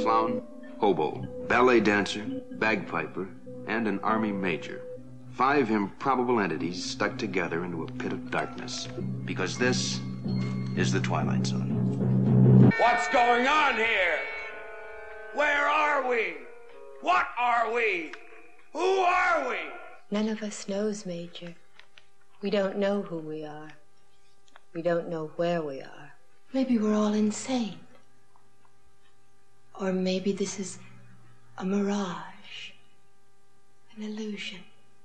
clown, hobo, ballet dancer, bagpiper, and an army major. 5 improbable entities stuck together into a pit of darkness. Because this is the Twilight Zone. What's going on here? Where are we? What are we? Who are we? None of us knows, Major. We don't know who we are. We don't know where we are. Maybe we're all insane. Or maybe this is a mirage, an illusion.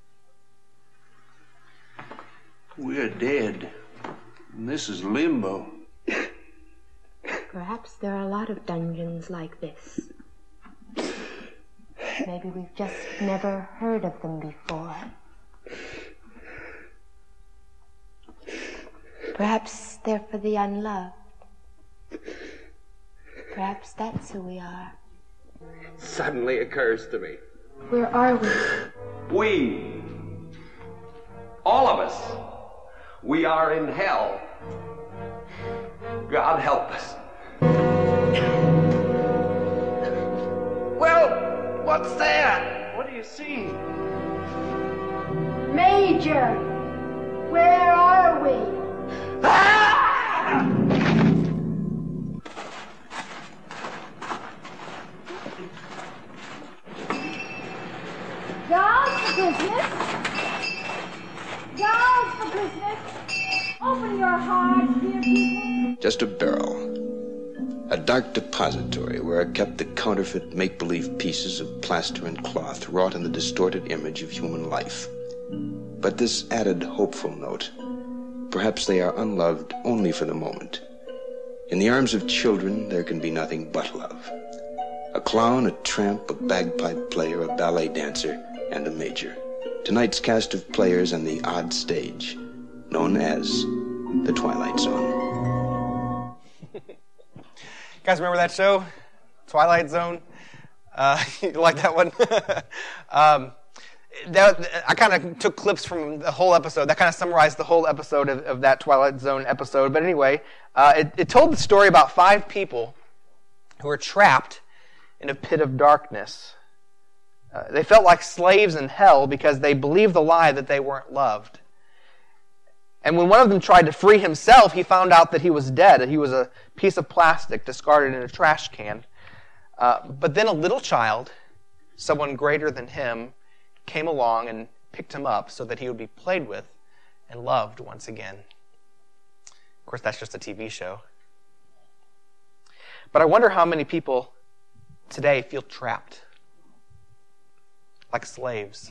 We're dead. And this is limbo. Perhaps there are a lot of dungeons like this. Maybe we've just never heard of them before. Perhaps they're for the unloved. Perhaps that's who we are. Suddenly occurs to me. Where are we? We. All of us. We are in hell. God help us. Well, what's that? What do you see? Major! Where are we? Ah! Dolls for Christmas! Dolls for Christmas! Open your hearts, dear people! Just a barrel. A dark depository where are kept the counterfeit make-believe pieces of plaster and cloth wrought in the distorted image of human life. But this added hopeful note. Perhaps they are unloved only for the moment. In the arms of children, there can be nothing but love. A clown, a tramp, a bagpipe player, a ballet dancer, and a major. Tonight's cast of players on the odd stage, known as the Twilight Zone. Guys, remember that show? Twilight Zone? You like that one? I kind of took clips from the whole episode. That kind of summarized the whole episode of that Twilight Zone episode. But anyway, it told the story about 5 people who were trapped in a pit of darkness. They felt like slaves in hell because they believed the lie that they weren't loved. And when one of them tried to free himself, he found out that he was dead, that he was a piece of plastic discarded in a trash can. But then a little child, someone greater than him, came along and picked him up so that he would be played with and loved once again. Of course, that's just a TV show. But I wonder how many people today feel trapped, like slaves.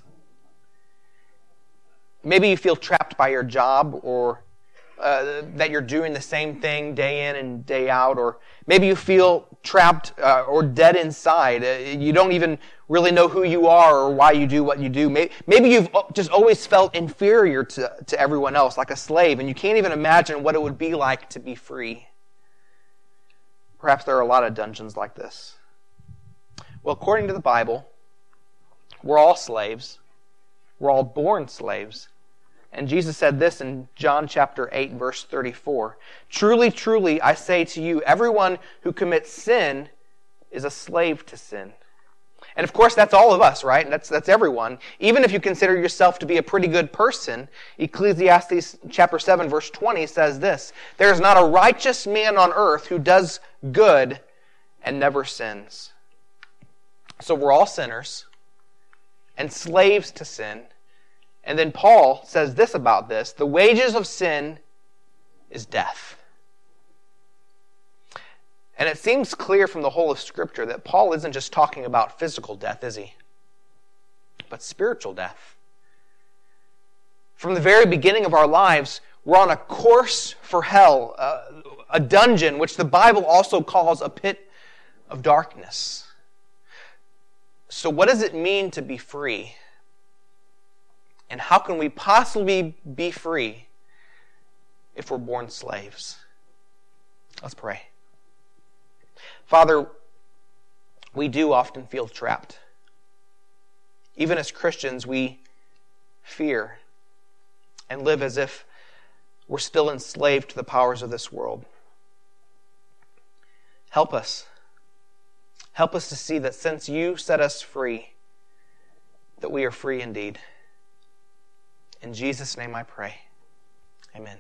Maybe you feel trapped by your job, or that you're doing the same thing day in and day out, or maybe you feel trapped or dead inside. You don't even really know who you are or why you do what you do. Maybe you've just always felt inferior to everyone else, like a slave, and you can't even imagine what it would be like to be free. Perhaps there are a lot of dungeons like this. Well, according to the Bible, we're all slaves. We're all born slaves. And Jesus said this in John chapter 8, verse 34. Truly, truly, I say to you, everyone who commits sin is a slave to sin. And of course, that's all of us, right? That's everyone. Even if you consider yourself to be a pretty good person, Ecclesiastes chapter 7, verse 20 says this: there is not a righteous man on earth who does good and never sins. So we're all sinners and slaves to sin. And then Paul says this about this: the wages of sin is death. And it seems clear from the whole of Scripture that Paul isn't just talking about physical death, is he? But spiritual death. From the very beginning of our lives, we're on a course for hell, a dungeon, which the Bible also calls a pit of darkness. So what does it mean to be free? And how can we possibly be free if we're born slaves? Let's pray. Father, we do often feel trapped. Even as Christians, we fear and live as if we're still enslaved to the powers of this world. Help us. Help us to see that since you set us free, that we are free indeed. In Jesus' name I pray. Amen.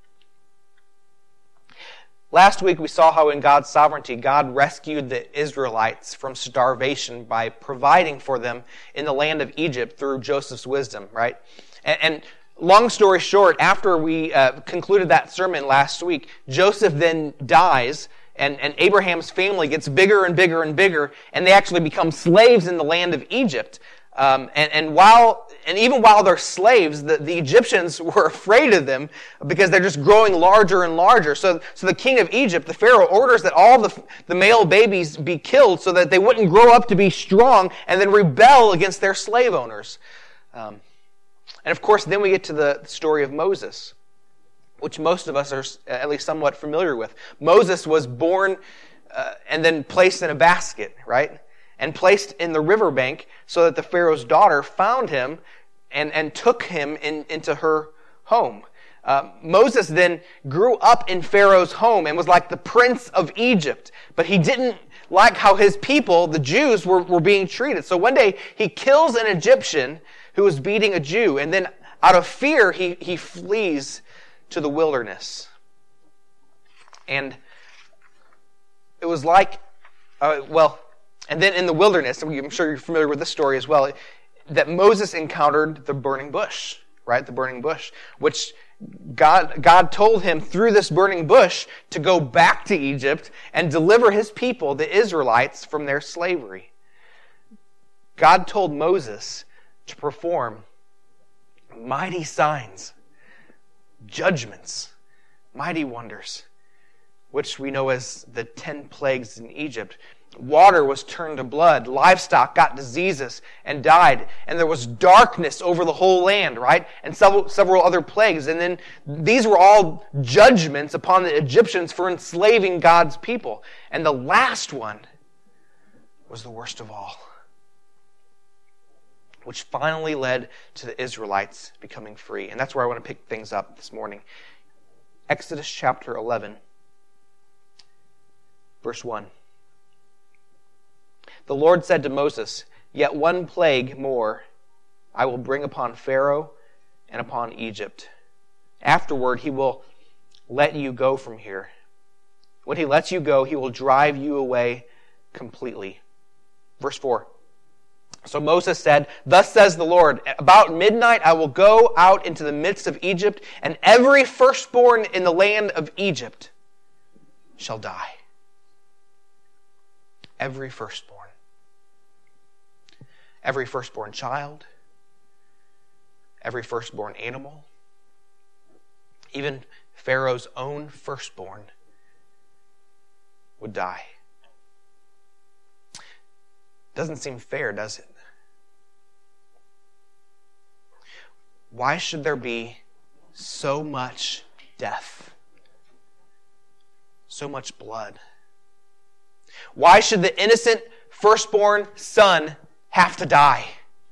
Last week we saw how in God's sovereignty, God rescued the Israelites from starvation by providing for them in the land of Egypt through Joseph's wisdom, right? And long story short, after we concluded that sermon last week, Joseph then dies, and Abraham's family gets bigger and bigger and bigger, and they actually become slaves in the land of Egypt. Even while they're slaves, the Egyptians were afraid of them because they're just growing larger and larger. So the king of Egypt, the Pharaoh, orders that all the male babies be killed so that they wouldn't grow up to be strong and then rebel against their slave owners. And of course, then we get to the story of Moses, which most of us are at least somewhat familiar with. Moses was born and then placed in a basket, right? And placed in the riverbank so that the Pharaoh's daughter found him and took him into her home. Moses then grew up in Pharaoh's home and was like the prince of Egypt, but he didn't like how his people, the Jews, were being treated. So one day he kills an Egyptian who was beating a Jew, and then out of fear he flees to the wilderness. And it was like, and then in the wilderness, I'm sure you're familiar with this story as well, that Moses encountered the burning bush, right? The burning bush, which God told him through this burning bush to go back to Egypt and deliver his people, the Israelites, from their slavery. God told Moses to perform mighty signs, judgments, mighty wonders, which we know as the 10 plagues in Egypt. Water was turned to blood. Livestock got diseases and died. And there was darkness over the whole land, right? And several other plagues. And then these were all judgments upon the Egyptians for enslaving God's people. And the last one was the worst of all, which finally led to the Israelites becoming free. And that's where I want to pick things up this morning. Exodus chapter 11, verse 1. The Lord said to Moses, "Yet one plague more I will bring upon Pharaoh and upon Egypt. Afterward he will let you go from here. When he lets you go, he will drive you away completely." Verse 4. So Moses said, "Thus says the Lord, about midnight I will go out into the midst of Egypt, and every firstborn in the land of Egypt shall die." Every firstborn. Every firstborn child, every firstborn animal, even Pharaoh's own firstborn would die. Doesn't seem fair, does it? Why should there be so much death? So much blood? Why should the innocent firstborn son have to die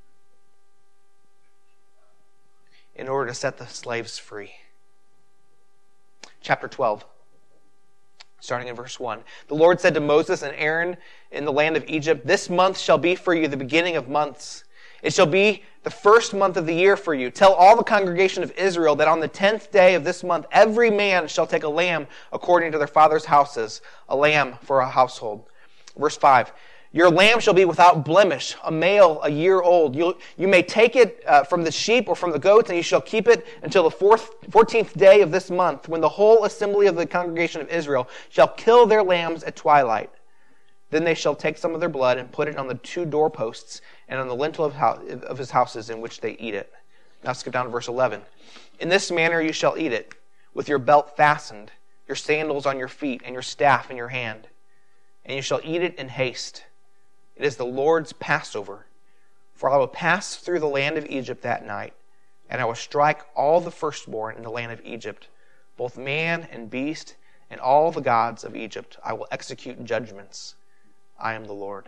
in order to set the slaves free? Chapter 12, starting in verse 1. The Lord said to Moses and Aaron in the land of Egypt, "This month shall be for you the beginning of months. It shall be the first month of the year for you. Tell all the congregation of Israel that on the 10th day of this month, every man shall take a lamb according to their father's houses, a lamb for a household." Verse 5. Your lamb shall be without blemish, a male, a year old. You may take it from the sheep or from the goats, and you shall keep it until the 14th day of this month, when the whole assembly of the congregation of Israel shall kill their lambs at twilight. Then they shall take some of their blood and put it on the 2 doorposts and on the lintel of his houses in which they eat it. Now skip down to verse 11. In this manner you shall eat it, with your belt fastened, your sandals on your feet, and your staff in your hand. And you shall eat it in haste. It is the Lord's Passover. For I will pass through the land of Egypt that night, and I will strike all the firstborn in the land of Egypt, both man and beast, and all the gods of Egypt. I will execute judgments. I am the Lord.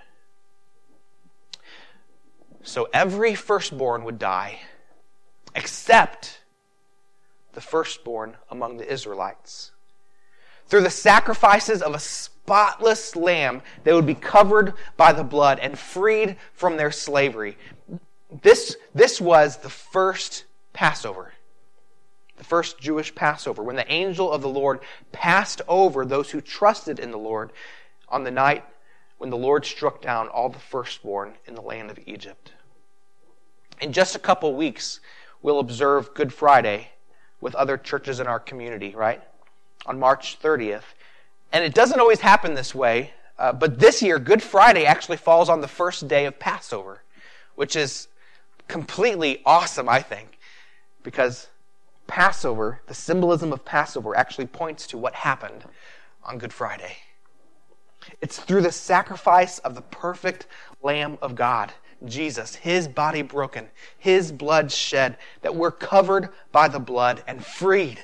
So every firstborn would die, except the firstborn among the Israelites. Through the sacrifices of a spotless lamb that would be covered by the blood and freed from their slavery. This was the first Passover. The first Jewish Passover, when the angel of the Lord passed over those who trusted in the Lord on the night when the Lord struck down all the firstborn in the land of Egypt. In just a couple weeks, we'll observe Good Friday with other churches in our community, right? On March 30th. And it doesn't always happen this way, but this year, Good Friday actually falls on the first day of Passover, which is completely awesome, I think, because Passover, the symbolism of Passover, actually points to what happened on Good Friday. It's through the sacrifice of the perfect Lamb of God, Jesus, his body broken, his blood shed, that we're covered by the blood and freed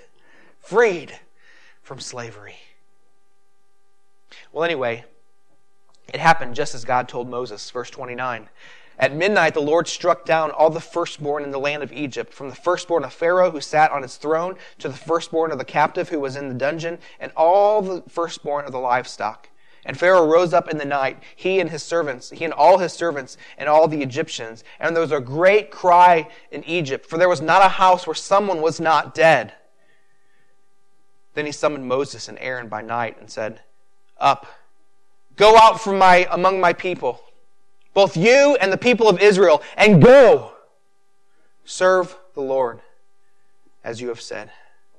from slavery. Well, anyway, it happened just as God told Moses, verse 29. At midnight, the Lord struck down all the firstborn in the land of Egypt, from the firstborn of Pharaoh who sat on his throne to the firstborn of the captive who was in the dungeon, and all the firstborn of the livestock. And Pharaoh rose up in the night, he and all his servants, and all the Egyptians. And there was a great cry in Egypt, for there was not a house where someone was not dead. Then he summoned Moses and Aaron by night and said, Up, go out from among my people, both you and the people of Israel, and go, serve the Lord, as you have said.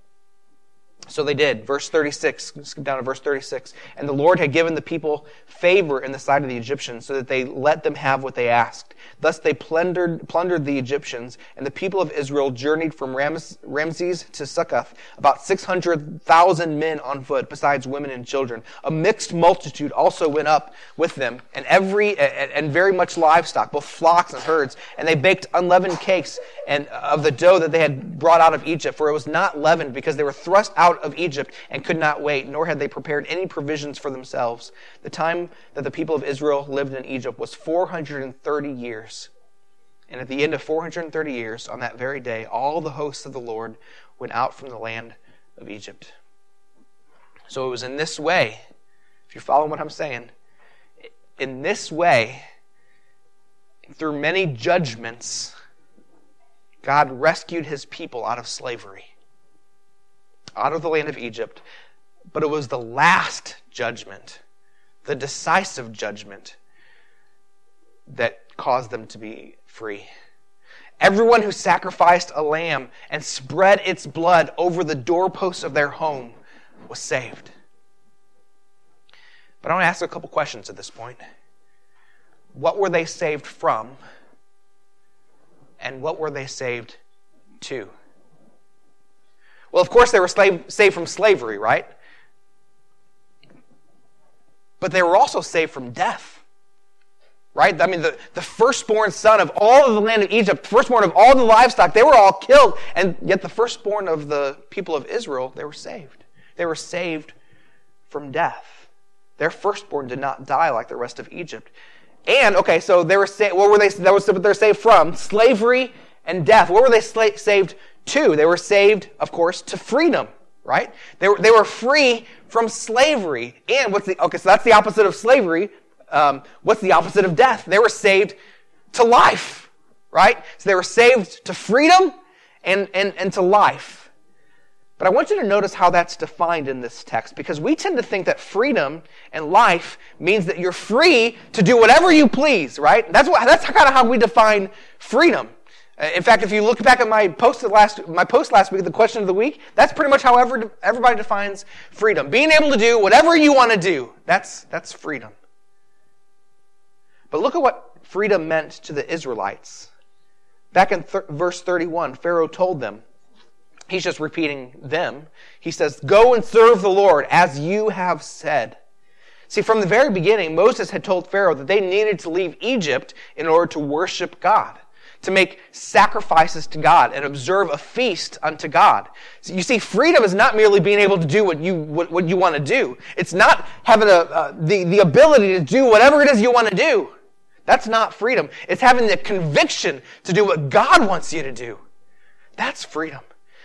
So they did. Verse 36, skip down to verse 36. And the Lord had given the people favor in the sight of the Egyptians, so that they let them have what they asked. Thus they plundered the Egyptians, and the people of Israel journeyed from Ramses to Succoth, about 600,000 men on foot, besides women and children. A mixed multitude also went up with them, and very much livestock, both flocks and herds. And they baked unleavened cakes and of the dough that they had brought out of Egypt, for it was not leavened, because they were thrust out of Egypt and could not wait, nor had they prepared any provisions for themselves. The time that the people of Israel lived in Egypt was 430 years. And at the end of 430 years, on that very day, all the hosts of the Lord went out from the land of Egypt. So it was in this way, if you're following what I'm saying, in this way, through many judgments, God rescued his people out of slavery, out of the land of Egypt. But it was the last judgment, the decisive judgment, that caused them to be free. Everyone who sacrificed a lamb and spread its blood over the doorposts of their home was saved. But I want to ask a couple questions at this point. What were they saved from? And what were they saved to? Well, of course, they were saved from slavery, right? But they were also saved from death, right? I mean, the firstborn son of all of the land of Egypt, firstborn of all the livestock, they were all killed. And yet the firstborn of the people of Israel, they were saved. They were saved from death. Their firstborn did not die like the rest of Egypt. And, okay, so they were saved. What were they? That was what they're saved from: slavery and death. What were they saved to? They were saved, of course, to freedom, right? They were free from slavery. And so that's the opposite of slavery. What's the opposite of death? They were saved to life, right? So they were saved to freedom and to life. But I want you to notice how that's defined in this text, because we tend to think that freedom and life means that you're free to do whatever you please, right? That's kind of how we define freedom. In fact, if you look back at my post last week, the question of the week, that's pretty much how everybody defines freedom. Being able to do whatever you want to do. That's freedom. But look at what freedom meant to the Israelites. Back in verse 31, Pharaoh told them, he's just repeating them. He says, "Go and serve the Lord as you have said." See, from the very beginning, Moses had told Pharaoh that they needed to leave Egypt in order to worship God, to make sacrifices to God and observe a feast unto God. So you see, freedom is not merely being able to do what you want to do. It's not having the ability to do whatever it is you want to do. That's not freedom. It's having the conviction to do what God wants you to do. That's freedom.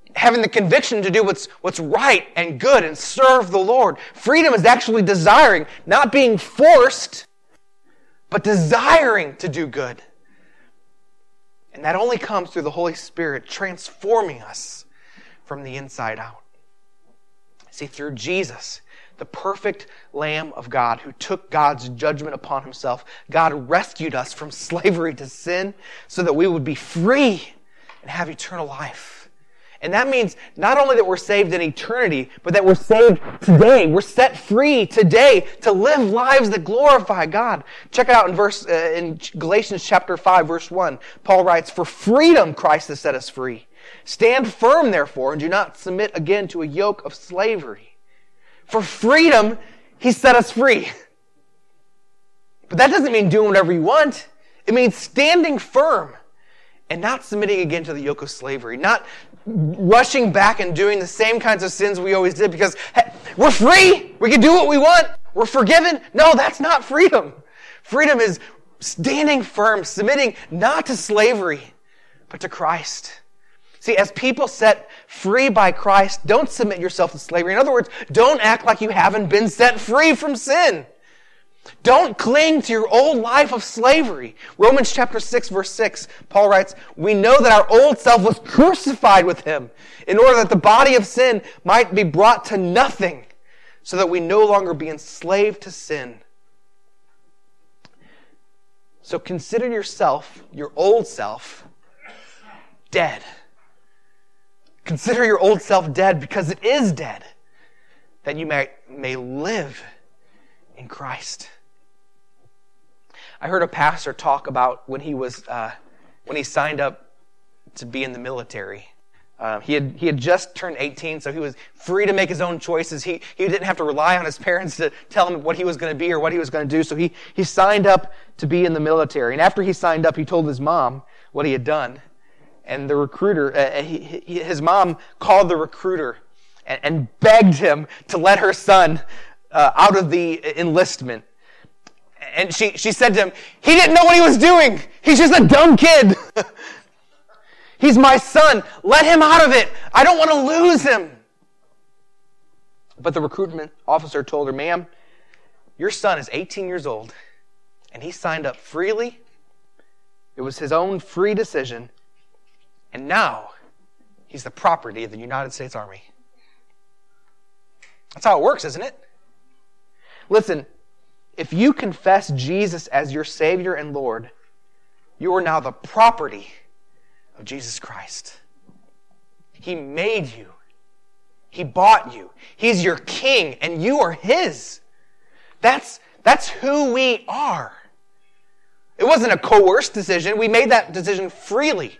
having the conviction to do what's right and good and serve the Lord. Freedom is actually desiring, not being forced, but desiring to do good. And that only comes through the Holy Spirit transforming us from the inside out. See, through Jesus, the perfect Lamb of God who took God's judgment upon himself, God rescued us from slavery to sin so that we would be free and have eternal life. And that means not only that we're saved in eternity, but that we're saved today. We're set free today to live lives that glorify God. Check it out in Galatians chapter 5, verse 1. Paul writes, "For freedom Christ has set us free. Stand firm, therefore, and do not submit again to a yoke of slavery." For freedom, he set us free. But that doesn't mean doing whatever you want. It means standing firm and not submitting again to the yoke of slavery. Not rushing back and doing the same kinds of sins we always did because, hey, we're free. We can do what we want. We're forgiven. No, that's not freedom. Freedom is standing firm, submitting not to slavery, but to Christ. See, as people set free by Christ, don't submit yourself to slavery. In other words, don't act like you haven't been set free from sin. Don't cling to your old life of slavery. Romans chapter 6, verse 6, Paul writes, "We know that our old self was crucified with him in order that the body of sin might be brought to nothing, so that we no longer be enslaved to sin." So consider yourself, your old self, dead. Consider your old self dead because it is dead, that you may live in Christ. I heard a pastor talk about when he signed up to be in the military. He had just turned 18, so he was free to make his own choices. He didn't have to rely on his parents to tell him what he was going to be or what he was going to do. So he signed up to be in the military. And after he signed up, he told his mom what he had done. And the recruiter, his mom called the recruiter and begged him to let her son out of the enlistment. And she said to him, "He didn't know what he was doing. He's just a dumb kid. He's my son. Let him out of it. I don't want to lose him." But the recruitment officer told her, "Ma'am, your son is 18 years old, and he signed up freely. It was his own free decision. And now, he's the property of the United States Army." That's how it works, isn't it? Listen, if you confess Jesus as your Savior and Lord, you are now the property of Jesus Christ. He made you. He bought you. He's your king, and you are His. That's who we are. It wasn't a coerced decision. We made that decision freely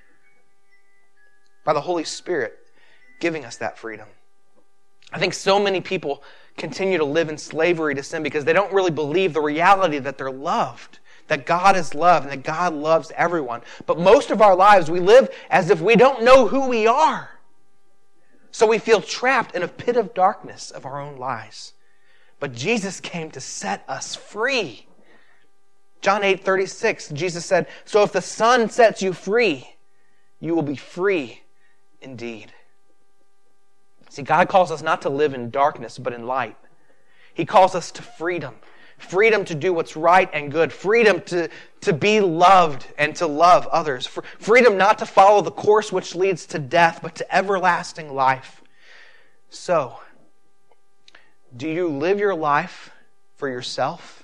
by the Holy Spirit giving us that freedom. I think so many people continue to live in slavery to sin because they don't really believe the reality that they're loved, that God is love, and that God loves everyone. But most of our lives, we live as if we don't know who we are. So we feel trapped in a pit of darkness of our own lies. But Jesus came to set us free. John 8:36, Jesus said, "So if the Son sets you free, you will be free indeed." See, God calls us not to live in darkness, but in light. He calls us to freedom. Freedom to do what's right and good. Freedom to be loved and to love others. Freedom not to follow the course which leads to death, but to everlasting life. So, do you live your life for yourself?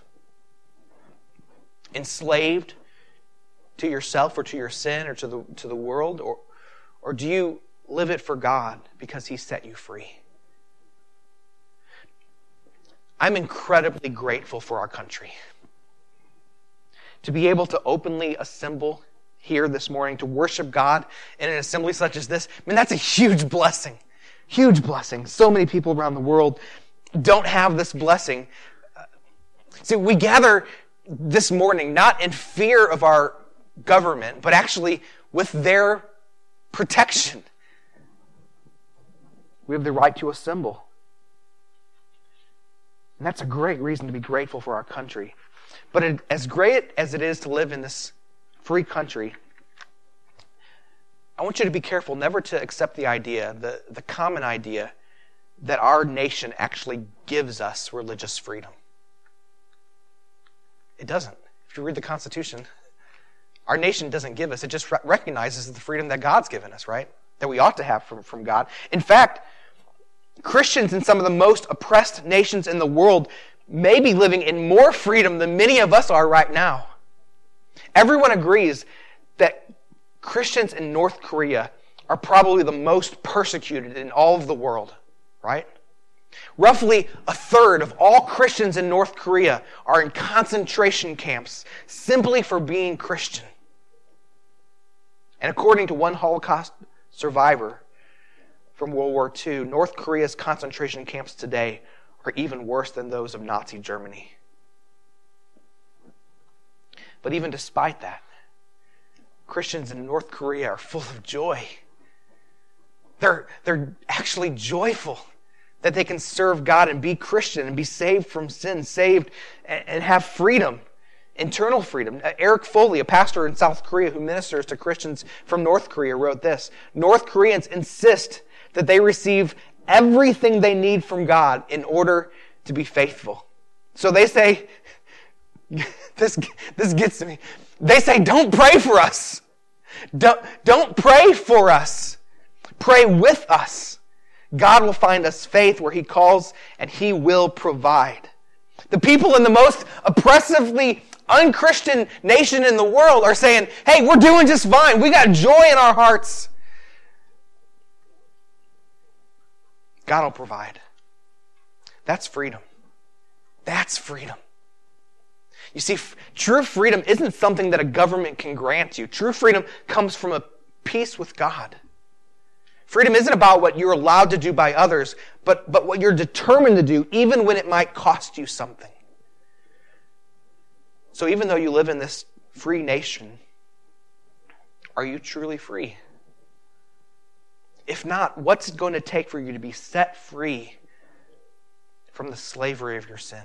Enslaved to yourself or to your sin or to the world? Or do you live it for God because He set you free? I'm incredibly grateful for our country. To be able to openly assemble here this morning to worship God in an assembly such as this, that's a huge blessing. Huge blessing. So many people around the world don't have this blessing. See, we gather this morning not in fear of our government, but actually with their protection. We have the right to assemble. And that's a great reason to be grateful for our country. But as great as it is to live in this free country, I want you to be careful never to accept the idea, the common idea, that our nation actually gives us religious freedom. It doesn't. If you read the Constitution, our nation doesn't give us. It just recognizes the freedom that God's given us, right? That we ought to have from God. In fact, Christians in some of the most oppressed nations in the world may be living in more freedom than many of us are right now. Everyone agrees that Christians in North Korea are probably the most persecuted in all of the world, right? Roughly a third of all Christians in North Korea are in concentration camps simply for being Christian. And according to one Holocaust survivor from World War II, North Korea's concentration camps today are even worse than those of Nazi Germany. But even despite that, Christians in North Korea are full of joy. They're actually joyful that they can serve God and be Christian and be saved from sin, saved and have freedom, internal freedom. Eric Foley, a pastor in South Korea who ministers to Christians from North Korea, wrote this: North Koreans insist that they receive everything they need from God in order to be faithful. So they say, this gets to me. They say, don't pray for us. Don't pray for us. Pray with us. God will find us faith where He calls, and He will provide. The people in the most oppressively unchristian nation in the world are saying, hey, we're doing just fine. We got joy in our hearts. God will provide. That's freedom. That's freedom. You see, true freedom isn't something that a government can grant you. True freedom comes from a peace with God. Freedom isn't about what you're allowed to do by others, but what you're determined to do, even when it might cost you something. So even though you live in this free nation, are you truly free? If not, what's it going to take for you to be set free from the slavery of your sin?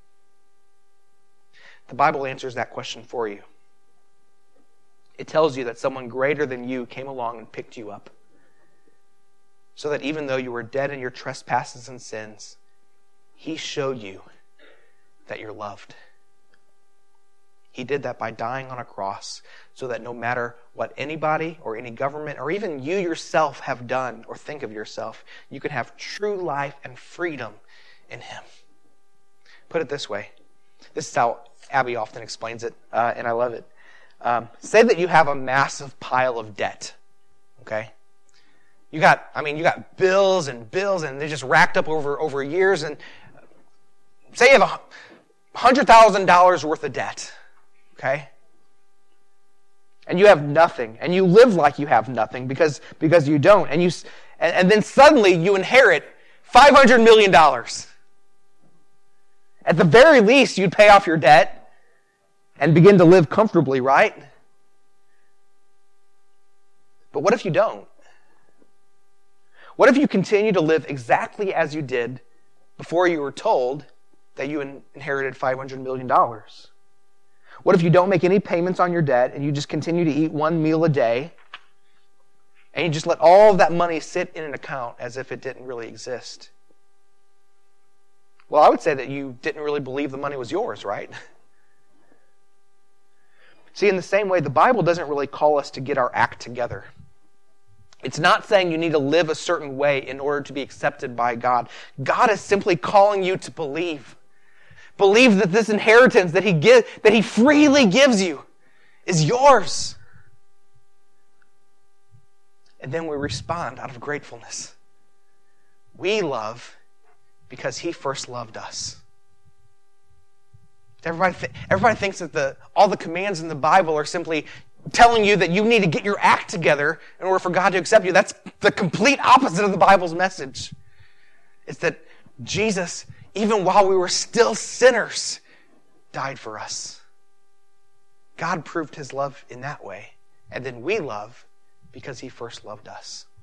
The Bible answers that question for you. It tells you that someone greater than you came along and picked you up, so that even though you were dead in your trespasses and sins, He showed you that you're loved. He did that by dying on a cross, so that no matter what anybody or any government or even you yourself have done or think of yourself, you can have true life and freedom in Him. Put it this way. This is how Abby often explains it, and I love it. Say that you have a massive pile of debt, okay? You got bills and they just racked up over years, and say you have $100,000 worth of debt, okay? And you have nothing, and you live like you have nothing because you don't, and then suddenly you inherit $500 million. At the very least, you'd pay off your debt and begin to live comfortably, right? But what if you don't? What if you continue to live exactly as you did before you were told that you inherited $500 million? What if you don't make any payments on your debt and you just continue to eat one meal a day and you just let all of that money sit in an account as if it didn't really exist? Well, I would say that you didn't really believe the money was yours, right? See, in the same way, the Bible doesn't really call us to get our act together. It's not saying you need to live a certain way in order to be accepted by God. God is simply calling you to believe. Believe that this inheritance that He freely gives you is yours. And then we respond out of gratefulness. We love because He first loved us. Everybody thinks that all the commands in the Bible are simply telling you that you need to get your act together in order for God to accept you. That's the complete opposite of the Bible's message. It's that Jesus, even while we were still sinners, died for us. God proved His love in that way. And then we love because He first loved us.